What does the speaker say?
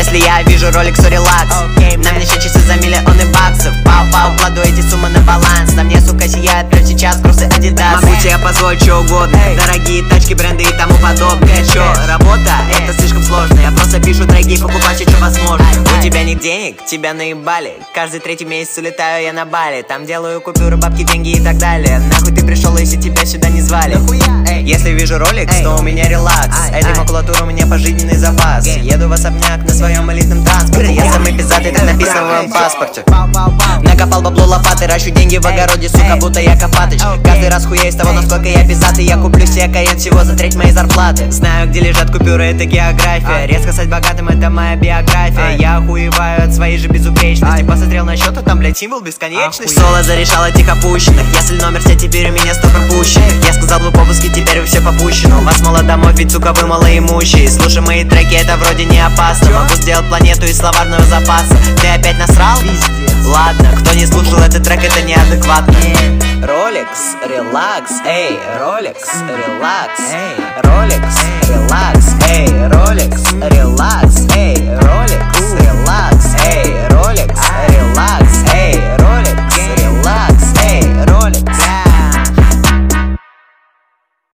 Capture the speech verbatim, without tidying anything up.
Если я вижу ролик, so релакс. На мне часы за миллионы баксов. Пау-пау, кладу эти суммы на баланс. На мне, сука, сияет прямо сейчас кроссы Adidas. Могу тебе позволить что угодно, дорогие тачки, бренды и тому подобное. Чё, работа? Это слишком сложно. Я просто пишу треки, покупать все, что возможно. У тебя нет денег, тебя наебали. Каждый третий месяц улетаю я на Бали. Там делаю купюры, бабки, деньги и так далее. Нахуй ты пришел, если тебя сюда не звали? Если вижу ролик, то у меня релакс. Этой макулатуры у меня пожизненный запас. Еду в особняк на своем элитном транспорте. Я самый пиздатый, так написано в моем паспорте. Накопал бабло лопаты, ращу деньги в огороде, сука, будто я Копатыч. Каждый раз хуею с того, насколько я пиздатый. Я куплю себе Каен всего за треть моей зарплаты. Знаю, где лежат купюры, это география. Резко стать богатым, это моя биография. Я охуеваю от своей же безупречности. Посмотрел на счет, а там, блядь, символ бесконечности. Соло зарешало тихо пущенных. Если номер все, теперь у меня сто пропущенных. Я сказал бы попуски, теперь вы все попущено. Вас мало домов, ведь, сука, вы малоимущие. Слушай мои треки, это вроде не опасно. Могу сделать планету из словарного запаса. Ты опять насрал? Ладно, кто не слушал этот трек, это неадекватно. Rolex, релакс, эй, Rolex, релакс, эй, Rolex, релакс, эй, Rolex, релакс.